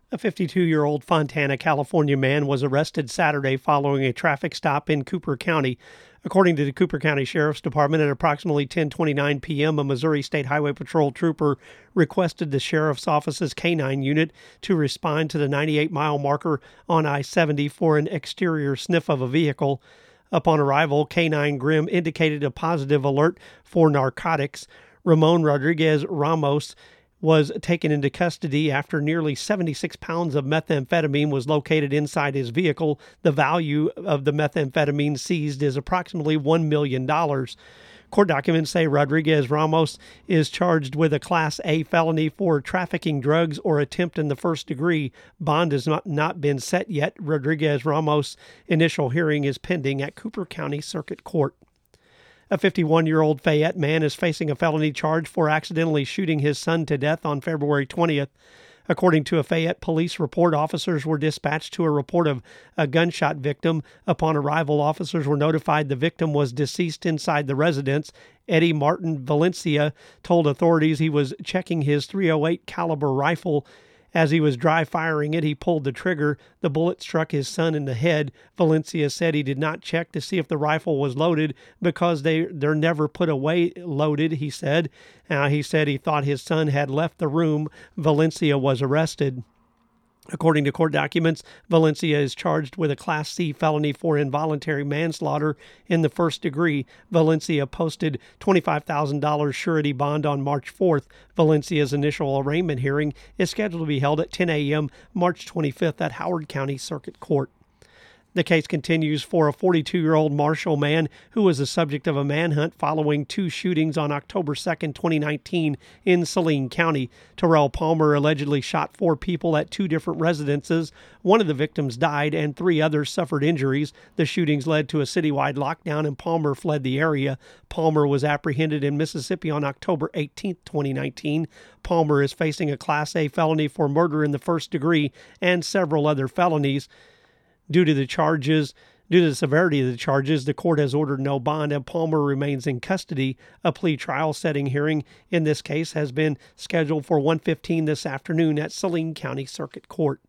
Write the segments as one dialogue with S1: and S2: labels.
S1: A 52-year-old Fontana, California man was arrested Saturday following a traffic stop in Cooper County. According to the Cooper County Sheriff's Department, at approximately 10:29 p.m., a Missouri State Highway Patrol trooper requested the Sheriff's Office's K-9 unit to respond to the 98-mile marker on I-70 for an exterior sniff of a vehicle. Upon arrival, K-9 Grimm indicated a positive alert for narcotics. Ramon Rodriguez Ramos was taken into custody after nearly 76 pounds of methamphetamine was located inside his vehicle. The value of the methamphetamine seized is approximately $1 million. Court documents say Rodriguez Ramos is charged with a Class A felony for trafficking drugs or attempt in the first degree. Bond has not been set yet. Rodriguez Ramos' initial hearing is pending at Cooper County Circuit Court. A 51-year-old Fayette man is facing a felony charge for accidentally shooting his son to death on February 20th. According to a Fayette police report, officers were dispatched to a report of a gunshot victim. Upon arrival, officers were notified the victim was deceased inside the residence. Eddie Martin Valencia told authorities he was checking his .308 caliber rifle. As he was dry firing it, he pulled the trigger. The bullet struck his son in the head. Valencia said he did not check to see if the rifle was loaded because they're never put away loaded, he said. He said he thought his son had left the room. Valencia was arrested. According to court documents, Valencia is charged with a Class C felony for involuntary manslaughter in the first degree. Valencia posted $25,000 surety bond on March 4th. Valencia's initial arraignment hearing is scheduled to be held at 10 a.m. March 25th at Howard County Circuit Court. The case continues for a 42-year-old Marshall man who was the subject of a manhunt following two shootings on October 2, 2019 in Saline County. Terrell Palmer allegedly shot 4 people at 2 different residences. One of the victims died and 3 others suffered injuries. The shootings led to a citywide lockdown and Palmer fled the area. Palmer was apprehended in Mississippi on October 18, 2019. Palmer is facing a Class A felony for murder in the first degree and several other felonies. Due to the severity of the charges, the court has ordered no bond and Palmer remains in custody. A plea trial setting hearing in this case has been scheduled for 1:15 this afternoon at Saline County Circuit Court.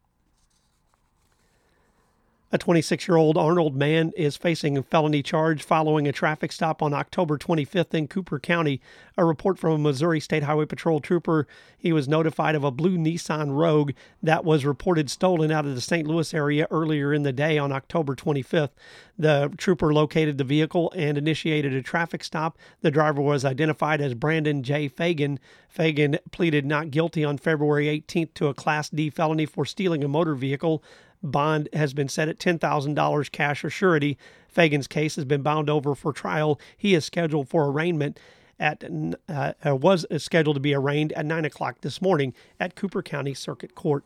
S1: A 26-year-old Arnold man is facing a felony charge following a traffic stop on October 25th in Cooper County. A report from a Missouri State Highway Patrol trooper, he was notified of a blue Nissan Rogue that was reported stolen out of the St. Louis area earlier in the day on October 25th. The trooper located the vehicle and initiated a traffic stop. The driver was identified as Brandon J. Fagan. Fagan pleaded not guilty on February 18th to a Class D felony for stealing a motor vehicle. Bond has been set at $10,000 cash or surety. Fagan's case has been bound over for trial. He is scheduled for arraignment was scheduled to be arraigned at 9 o'clock this morning at Cooper County Circuit Court.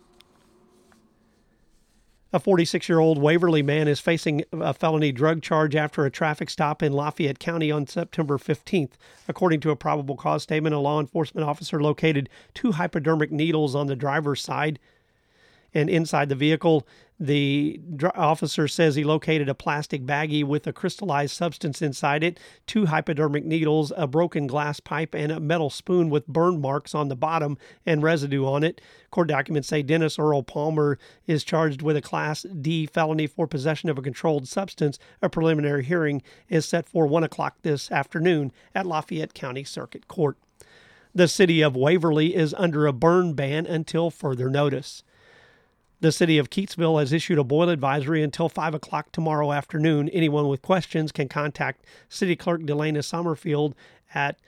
S1: A 46-year-old Waverly man is facing a felony drug charge after a traffic stop in Lafayette County on September 15th. According to a probable cause statement, a law enforcement officer located 2 hypodermic needles on the driver's side and inside the vehicle. The officer says he located a plastic baggie with a crystallized substance inside it, 2 hypodermic needles, a broken glass pipe, and a metal spoon with burn marks on the bottom and residue on it. Court documents say Dennis Earl Palmer is charged with a Class D felony for possession of a controlled substance. A preliminary hearing is set for 1 o'clock this afternoon at Lafayette County Circuit Court. The city of Waverly is under a burn ban until further notice. The city of Keytesville has issued a boil advisory until 5 o'clock tomorrow afternoon. Anyone with questions can contact City Clerk Delana Summerfield at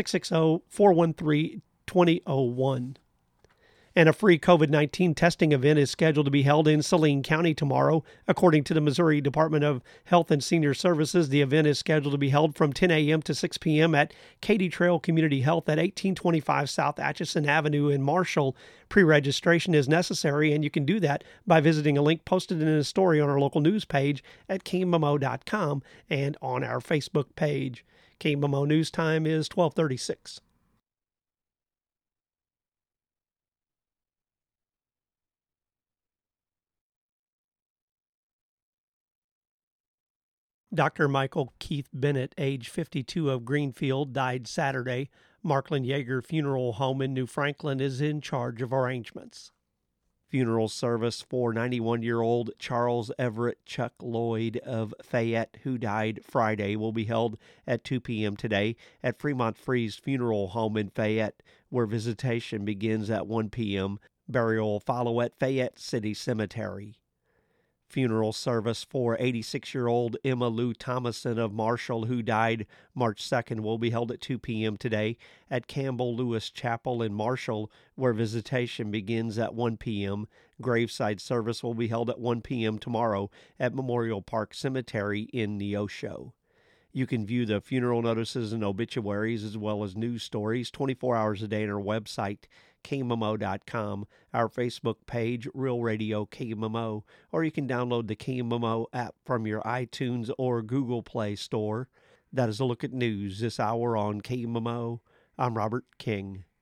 S1: 660-413-2001. And a free COVID-19 testing event is scheduled to be held in Saline County tomorrow. According to the Missouri Department of Health and Senior Services, the event is scheduled to be held from 10 a.m. to 6 p.m. at Katy Trail Community Health at 1825 South Atchison Avenue in Marshall. Pre-registration is necessary, and you can do that by visiting a link posted in a story on our local news page at KMMO.com and on our Facebook page. KMMO News Time is 12:36. Dr. Michael Keith Bennett, age 52 of Greenfield, died Saturday. Marklin Yeager Funeral Home in New Franklin is in charge of arrangements. Funeral service for 91-year-old Charles Everett Chuck Lloyd of Fayette, who died Friday, will be held at 2 p.m. today at Fremont Freeze Funeral Home in Fayette, where visitation begins at 1 p.m. Burial will follow at Fayette City Cemetery. Funeral service for 86-year-old Emma Lou Thomason of Marshall, who died March 2nd, will be held at 2 p.m. today at Campbell Lewis Chapel in Marshall, where visitation begins at 1 p.m. Graveside service will be held at 1 p.m. tomorrow at Memorial Park Cemetery in Neosho. You can view the funeral notices and obituaries as well as news stories 24 hours a day on our website, KMMO.com, our Facebook page, Real Radio KMMO, or you can download the KMMO app from your iTunes or Google Play store. That is a look at news this hour on KMMO. I'm Robert King.